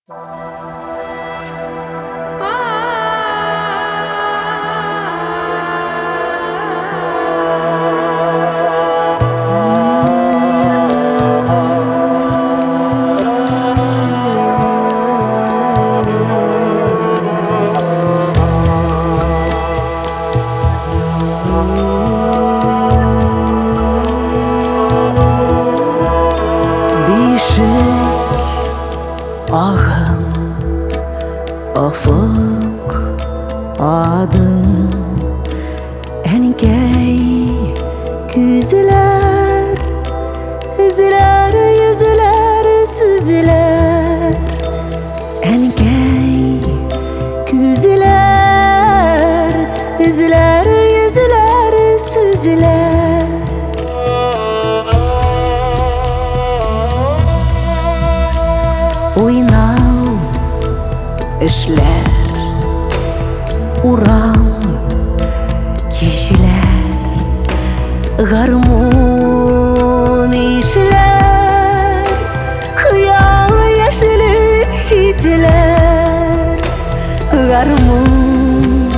Ahım, ufuk, adım, engey, güzler, izler, yüzler, süzler, engey, güzler, izler, yüzler, süzler. Uynau işler, uram kişiler, garmon işler, hıyal yaşlık hisler, garmon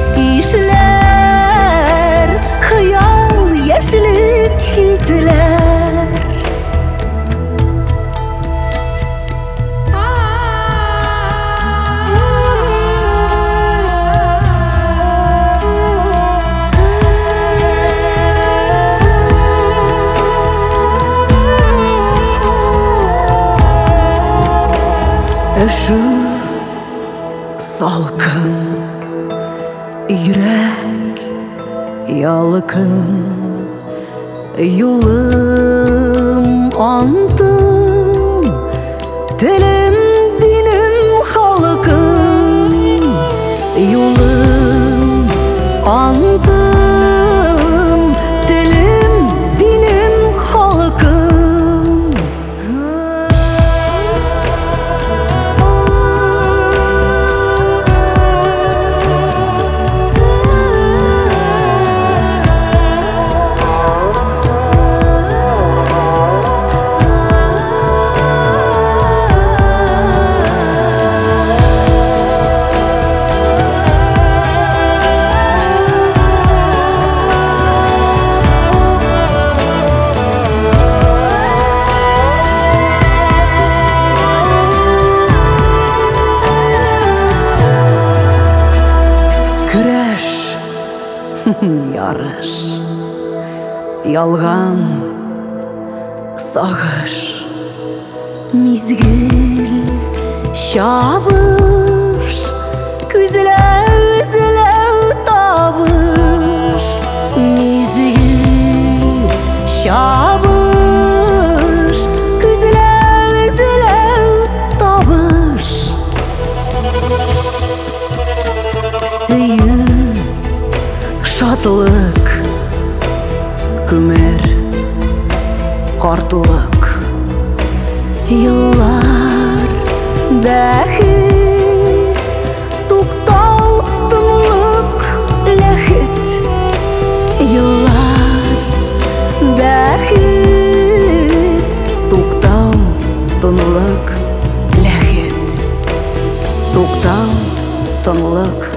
işler, hıyal yaşlık hisler. Üşür salkın, yürek yalkın, yolum andım, dilim dinim halkım, yolum andım, dilim dinim halkım. Güreş, yarış, yalgan, sağış, mizgil, şabış, güzlev, izlev, tabış, mizgil, şabış, güzlev, izlev, tabış. Süyün, şadlık, kümer, kartılık, yıllar, bәхет, туктау, тынлык, ләхет. Yıllar, bәхет, туктау, тынлык, ләхет. Туктау, тынлык,